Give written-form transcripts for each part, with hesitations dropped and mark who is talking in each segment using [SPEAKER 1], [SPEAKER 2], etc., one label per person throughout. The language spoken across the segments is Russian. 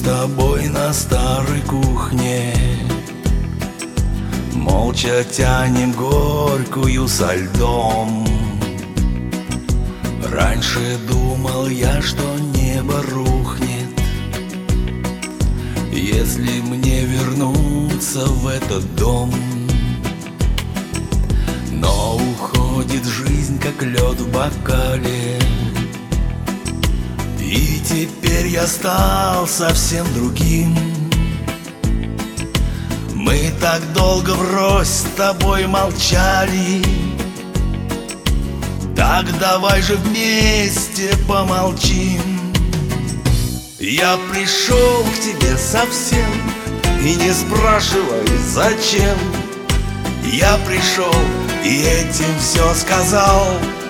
[SPEAKER 1] тобой на старой кухне, молча тянем горькую со льдом. Раньше думал я, что небо рухнет, если мне вернуться в этот дом. Но уходит жизнь, как лед в бокале, и теперь я стал совсем другим. Мы так долго врозь с тобой молчали, так давай же вместе помолчим. Я пришел к тебе совсем, и не спрашивай зачем. Я пришел и этим все сказал.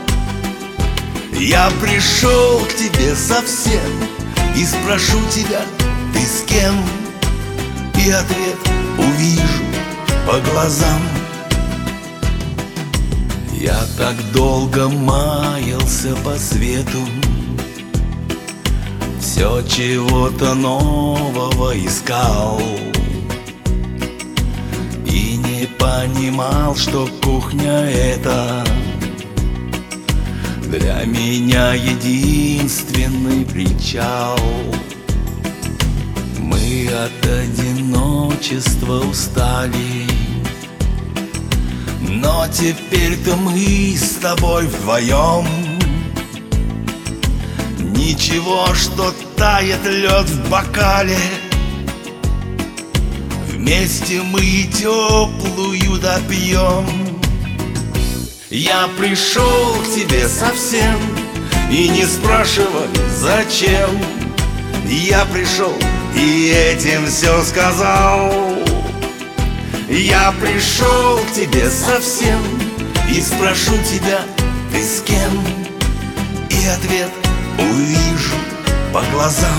[SPEAKER 1] Я пришел к тебе совсем и спрошу тебя, ты с кем? И ответ увижу по глазам. Я так долго маялся по свету, все чего-то нового искал, и не понимал, что кухня эта для меня единственный причал. Мы от одиночества устали, но теперь-то мы с тобой вдвоем. Ничего, что тает лед в бокале, вместе мы теплую допьем. Я пришел к тебе совсем, и не спрашивай зачем. Я пришел и этим все сказал. Я пришел к тебе совсем и спрошу тебя, ты с кем? И ответ увижу по глазам.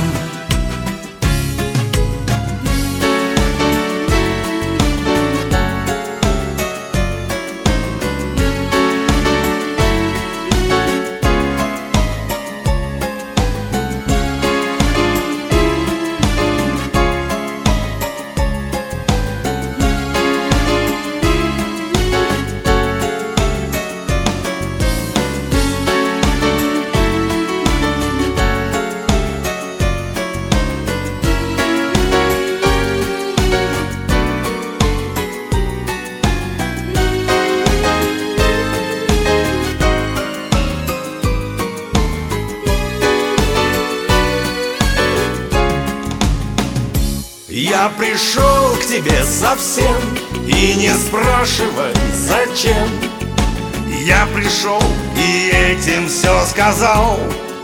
[SPEAKER 1] Я пришел к тебе совсем и не спрашивай зачем. Я пришел и этим все сказал.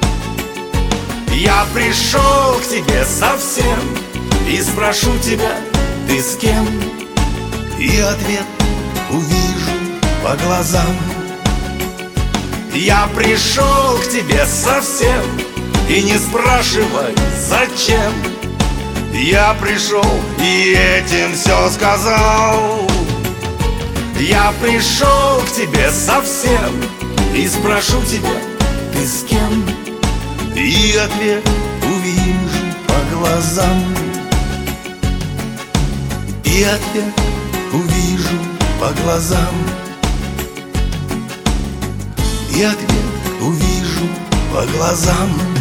[SPEAKER 1] Я пришел к тебе совсем и спрошу тебя, ты с кем? И ответ увижу по глазам. Я пришел к тебе совсем и не спрашивай зачем. Я пришел и этим все сказал. Я пришел к тебе совсем и спрошу тебя, ты с кем? И ответ увижу по глазам. И ответ увижу по глазам. И ответ увижу по глазам.